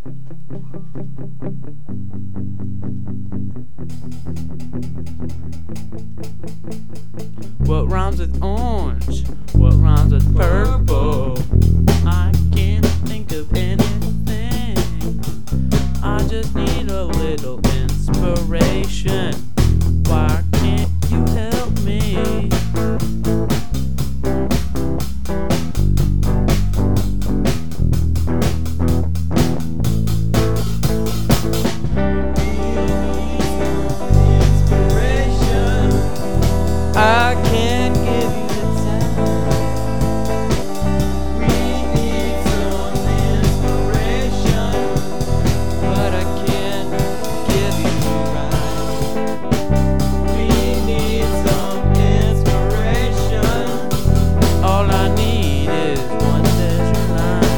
What rhymes with orange? What rhymes with purple? I can't think of anything. I just need a little inspiration. Why can't you help me? I can't give you the time. We need some inspiration, but I can't give you the right. We need some inspiration. All I need is one measure line.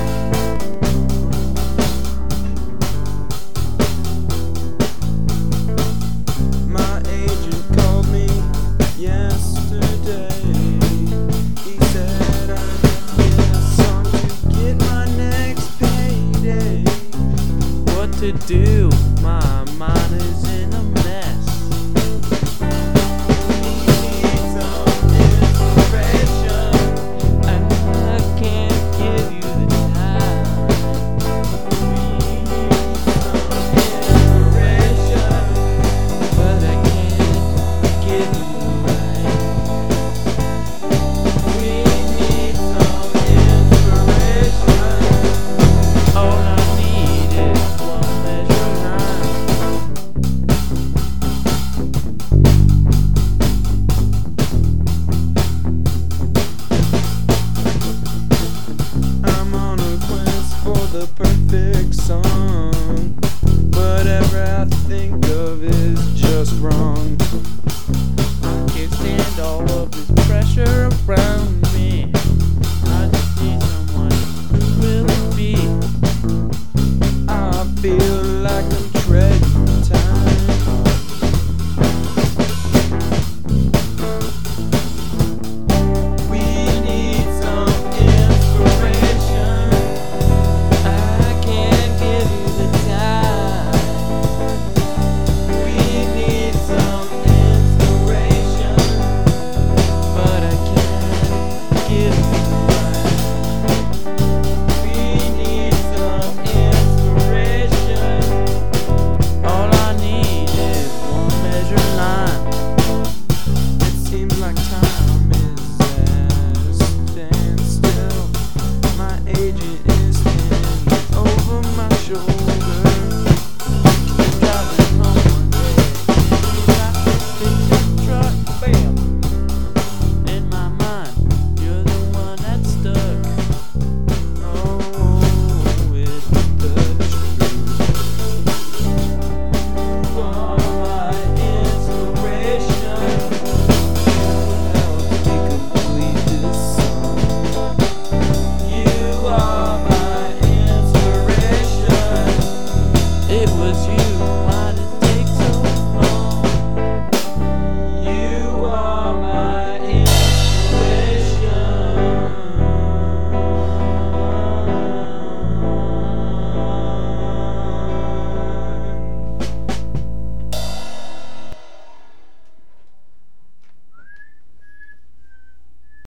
My agent called me yesterday. He said I get a song to get my next payday. What to do? My mind is in a mess. We need some inspiration, And I can't give you the time. we need some inspiration, But I can't give you the right. we need some inspiration. All I need is one measure line. I'm on a quest for the perfect song. Whatever I think of is just wrong. I can't stand all of this pressure around